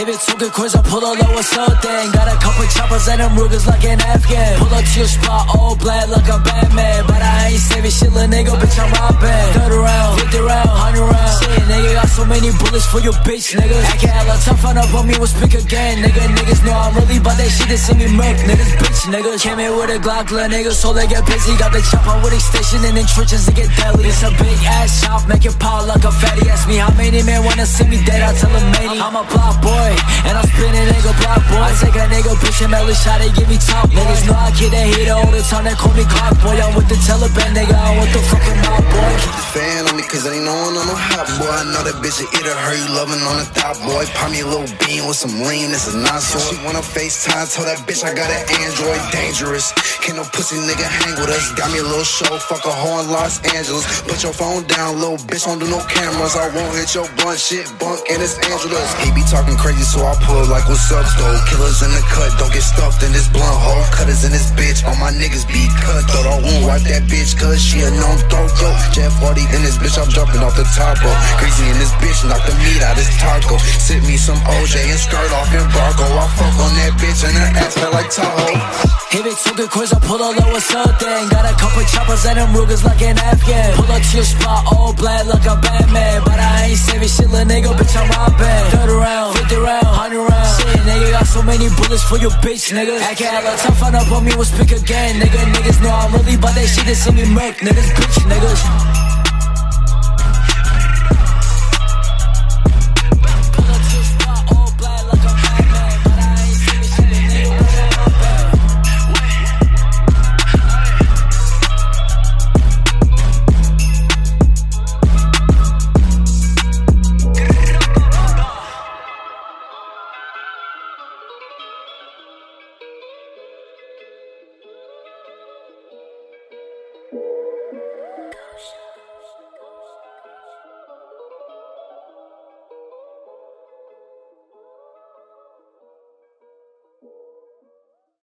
Hit it too good, cause I pull a lower something. Got a couple choppers and them Rugers like an Afghan. Pull up to your spot, all black like a Batman. But I ain't saving shit, little nigga, bitch, I'm robbing. 30 round, 50 round, 100 round. Shit, nigga, got so many bullets for your bitch, nigga. Acting hella tough, run up on me, we'll speak again, nigga. Niggas know I'm really about that shit, they see me murk, niggas, bitch, nigga. Came in with a Glock, little nigga, so they get busy. Got the chopper with extension in the trenches to get deadly. It's a big ass chop, make it pop like a fatty. Ask me how many men wanna see me dead, I tell them many. I'm a block boy, and I'm spinning nigga block boy. I take a nigga bitch and melon shot, they give me top. Niggas know I get that heater all the time, they call me Glock boy. I'm with the Taliban, nigga, I'm with the fucking mob boy. Keep the fan on me, cause I ain't knowin' I'm a hot boy. I know that bitch will eat her, you loving on the top boy. Pop me a little bean with some lean, it's a non-sauce. She wanna FaceTime, told that bitch I got an Android, dangerous. Can't no pussy nigga hang with us. Got me a little show, fuck a hoe in Los Angeles. Put your phone down, little bitch, don't do no cameras. I won't hit your blunt, shit bunk, and it's Angeles. He be talking crazy, so I pull like what's up, though. Killers in the cut, don't get stuffed in this blunt hole. Cutters in this bitch, all my niggas be cut, though. I won't wipe that bitch, cause she a known throat, yo. Jeff Hardy in this bitch, I'm jumping off the top rope. Greasy in this bitch, knock the meat out this taco. Sip me some OJ and skirt off in Barco. I fuck on that bitch and her ass felt like Tahoe. Hit it too good, cause I pull a lower something. Got a couple choppers and them Rugers like an Afghan. Pull up to your spot, all black like a Batman. But I ain't saving shit, little nigga, bitch, I'm robbing. 30 round, 50 round, 100 round. Shit, nigga, got so many bullets for your bitch, nigga. Acting hella tough, run up on me, we'll speak again, nigga. Niggas know I'm really about that shit, they see me murk, niggas, bitch, niggas.